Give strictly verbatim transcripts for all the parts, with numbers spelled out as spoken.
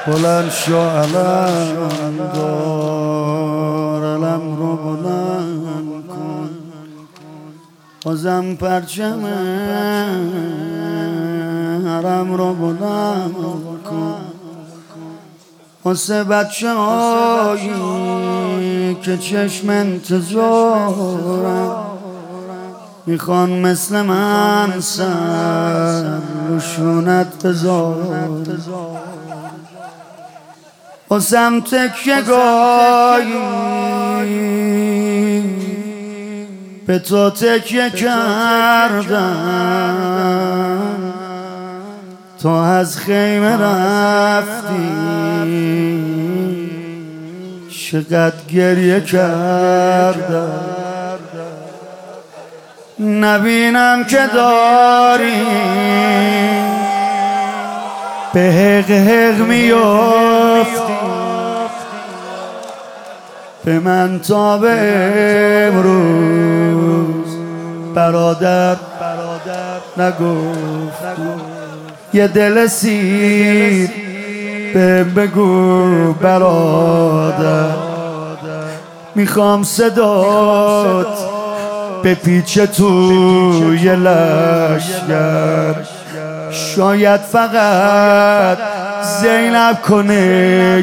بلند شو علم دار، علم رو بلند کن، بازم پرچم حرم رو بلند کن. واسه بچه هایی که چشم انتظارن، میخوان مثل من سر روشونت بذارن. واسم تکیه گاهی به تو تکیه کردم، تو از خیمه رفتی چقدر گریه کردم. نبینم که داری به حق حق میافتی، به من تا به امروز برادر نگفت. یه دل سیر بهم بگو برادر، میخوام صدات به پیچ توی لشگر. شاید فقط زینب کنه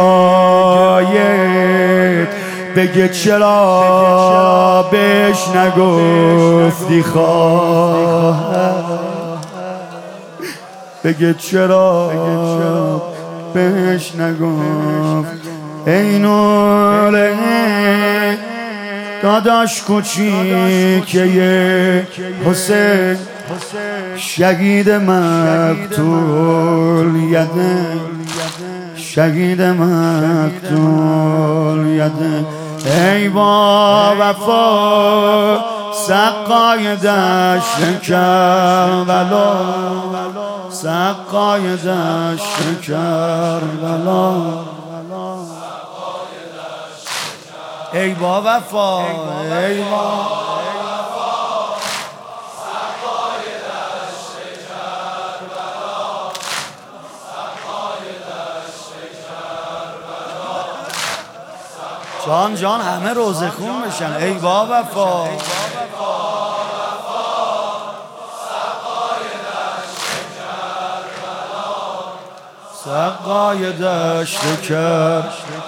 گلایت، بگه چرا بهش نگفتی خواهر، بگه چرا بهش نگفت. ای نوره داداش کوچیکه حسین، شهید مقتول یده، شهید مقتول یده. ای با وفا سقای دشت کربلا، سقای دشت کربلا. ای با وفا، ای با جان جان همه روزه خون بشن. ای با وفا سقای دشت کرد.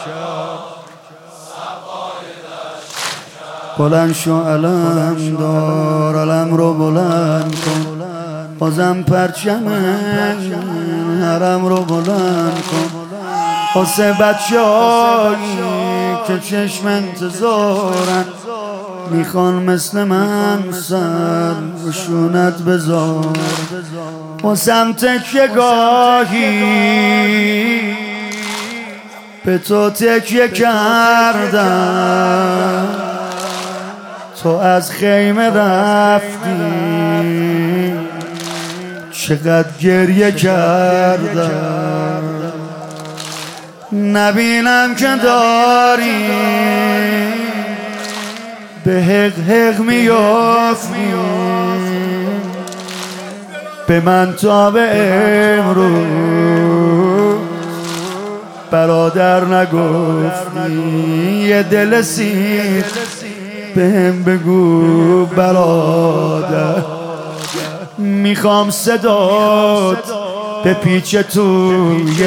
بلند شو علم دار، علم رو بلند کن، بازم پرچم حرم رو بلند کن. واسه بچه هایی که چشم انتظارن، میخوان مثل من سر روشونت بذار. واسم تکیه گاهی به تو تکیه کردم، تو از خیمه رفتی چقدر گریه کردم. نبینم که داری به حق حق میافتی، به من تا به امروز برادر نگفتی. یه دل سیر بهم بگو برادر، میخوام صدات به پیچ توی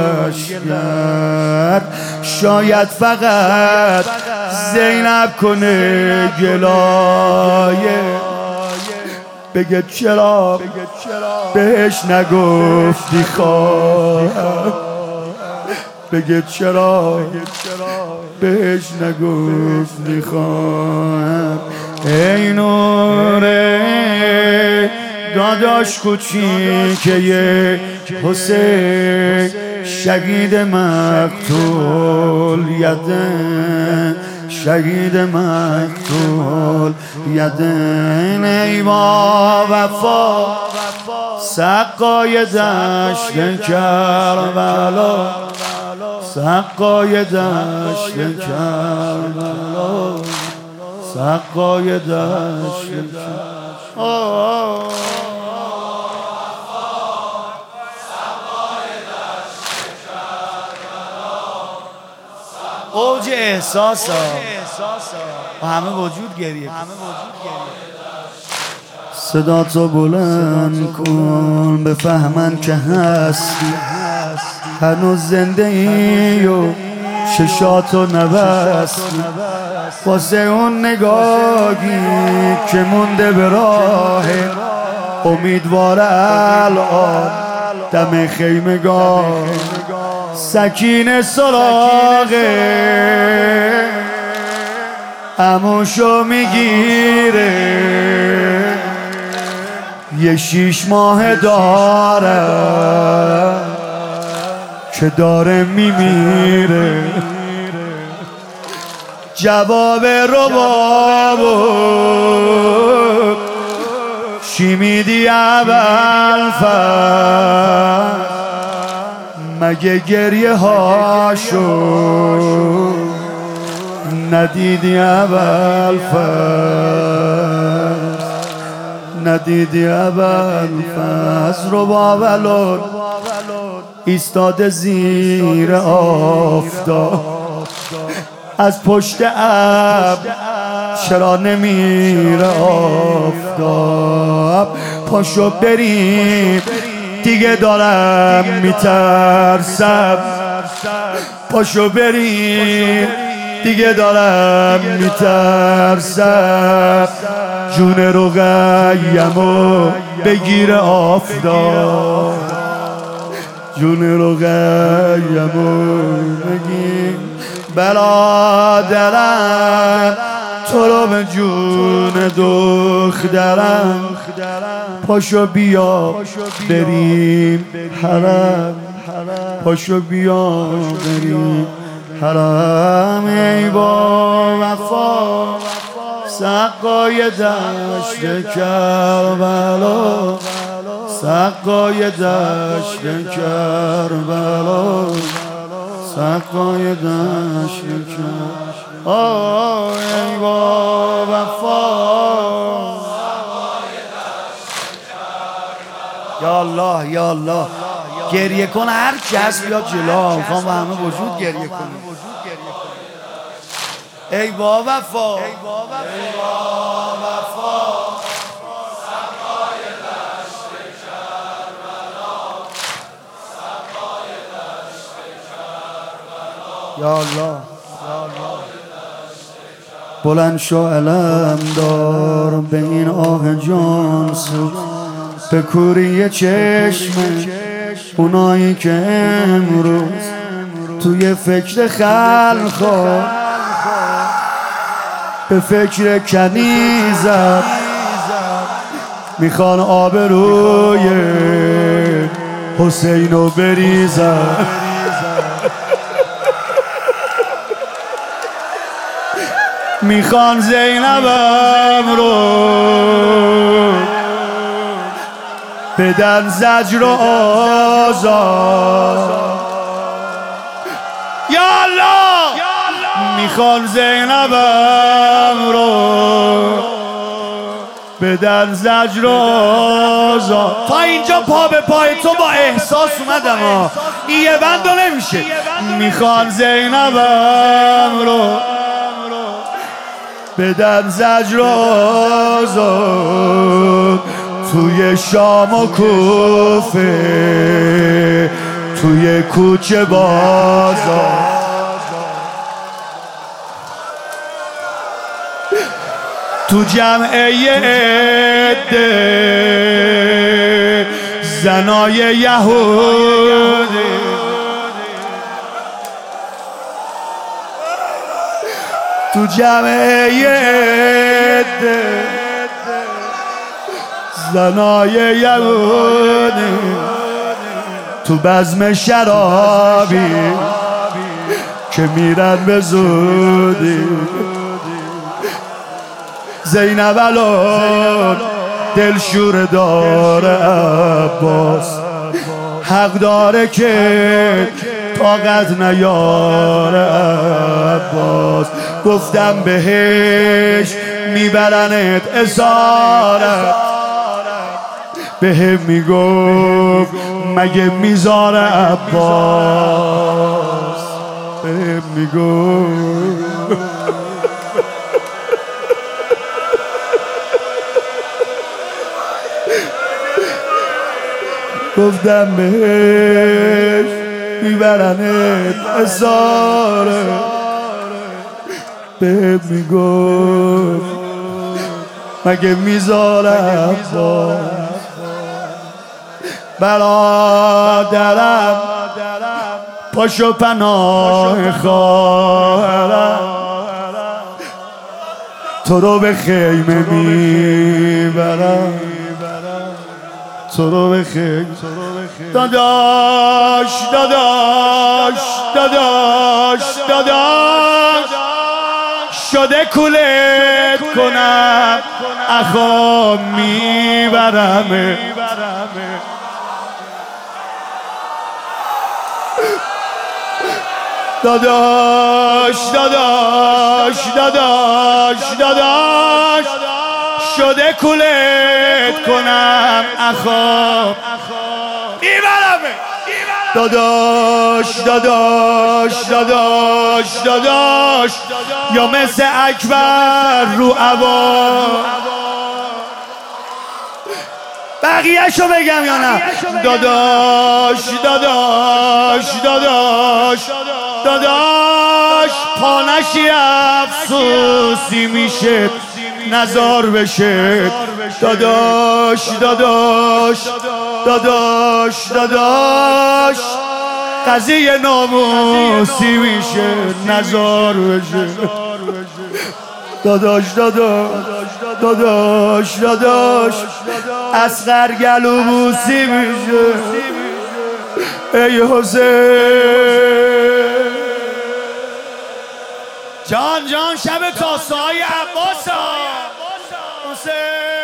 لشگر. شاید فقط زینب کنه گلایه، بگه چرا بهش نگفتی خواهر، بگه چرا بهش نگفتی خواهر. ای نوره داداش کوچیکه حسین، شهید مقتول یده، شهید مقتول یده. ای با وفا سقای دشت کربلا، سقای دشت کربلا، سقای دشت کربلا. احساس ها و همه وجود گریه کن. صدا تو بلند کن بفهمن که هستی، هنوز زنده ای و چشاتو نبستی، واسه اون نگاهی که مونده به راهه، امیدواره الان دم خیمگاه سکینه سراغه عموشو میگیره، یه شیش ماه داره که داره میمیره. جواب ربابو چی میدی اول فر، مگه گریه هاشو ندیدی اول فر، ندیدی اول فر. رباب الان ایستاده زیر آفتاب، از پشت ابر چرا نمیره آفتاب؟ پاشو بریم دیگه دارم میترسم، پاشو بریم دیگه دارم میترسم، جون رقیمو بگیر آفتاب، جون رقیمو بگیر. برادرم تو رو به جون دخترم، پاشو بیا بریم حرم، پاشو بیا بریم حرم. ای با وفا سقای دشت کربلا، سقای دشت کربلا، سقای دشت کربلا. آه ای با وفا، یا الله یا الله. گریه کن هر کس بیاد جلو، میخوام با همه وجود گریه کنیم. ای با وفا، ای با وفا، سقای دشت کربلا، سقای دشت کربلا. یا الله بلند شو علم دار به این آه جان سو، به کوری چشم اونایی که امروز توی فکر خلقا به فکر کنیزم میخوان آبروی حسینو بریزم. میخوان زینبم رو بدن زجر و آزار. یا الله میخوان زینبم رو بدن زجر و آزار. تا اینجا پا به پای تو با احساس اومدم ها، این یه بندو نمیشه. میخوان زینبم رو بدن زجر و آزار، توی شام و کوفه توی کوچه بازار. تو جمعه عده زنای یهودی، تو جمعه عده زنای یهودی، تو بزم شرابی که میرن به زودی. زینب الان دلشور داره عباس، حق داره که طاقت نیاره عباس. گفتم بهش میبرنت اسارت، بهم میگفت مگه میذاره عباس. بهم میگفت گفتم بهش میبرنت اساره بهم میگفت مگه میذارم با برادرم پاشو پناه خواهرم تو رو به خیمه میبرم تو رو به خیمه داداش داداش داداش داداش شده کولت کنم اخا میبرم داداش داداش داداش داداش شده کولت کنم اخا میبرم داداش داداش داداش داداش یا مثل اکبر رو عبا بقیه شو بگم یا نه داداش داداش داداش داداش پانشی افسوسی میشه نزار بشه داداش داداش داداش داداش قضیه ناموسی میشه نزار بشه داداش داداش داداش داداش اصغر گلو بوسی میشه ای حسین جان جان شب تاسه های عباس حسین